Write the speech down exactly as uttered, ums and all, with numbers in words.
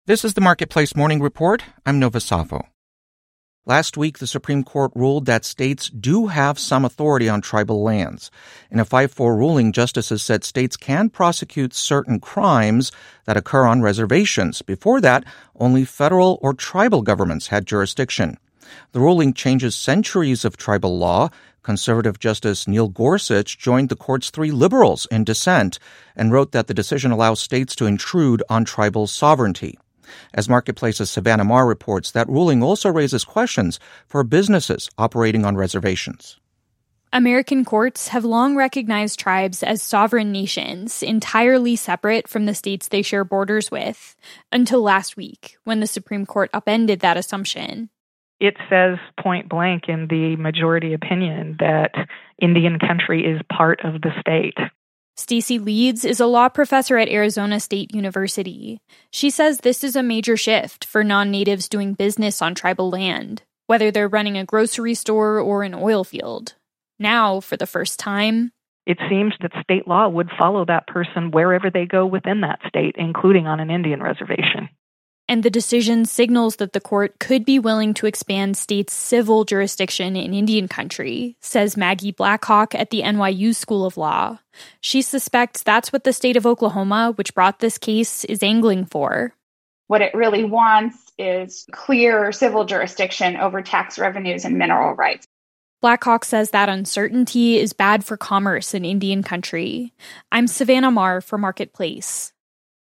This is the Marketplace Morning Report. I'm Nova Safo. Last week, the Supreme Court ruled that states do have some authority on tribal lands. In a five four ruling, justices said states can prosecute certain crimes that occur on reservations. Before that, only federal or tribal governments had jurisdiction. The ruling changes centuries of tribal law. Conservative Justice Neil Gorsuch joined the court's three liberals in dissent and wrote that the decision allows states to intrude on tribal sovereignty. As Marketplace's Savannah Marr reports, that ruling also raises questions for businesses operating on reservations. American courts have long recognized tribes as sovereign nations, entirely separate from the states they share borders with, until last week, when the Supreme Court upended that assumption. It says point blank in the majority opinion that Indian country is part of the state. Stacy Leeds is a law professor at Arizona State University. She says this is a major shift for non-natives doing business on tribal land, whether they're running a grocery store or an oil field. Now, for the first time, it seems that state law would follow that person wherever they go within that state, including on an Indian reservation. And the decision signals that the court could be willing to expand states' civil jurisdiction in Indian country, says Maggie Blackhawk at the N Y U School of Law. She suspects that's what the state of Oklahoma, which brought this case, is angling for. What it really wants is clear civil jurisdiction over tax revenues and mineral rights. Blackhawk says that uncertainty is bad for commerce in Indian country. I'm Savannah Marr for Marketplace.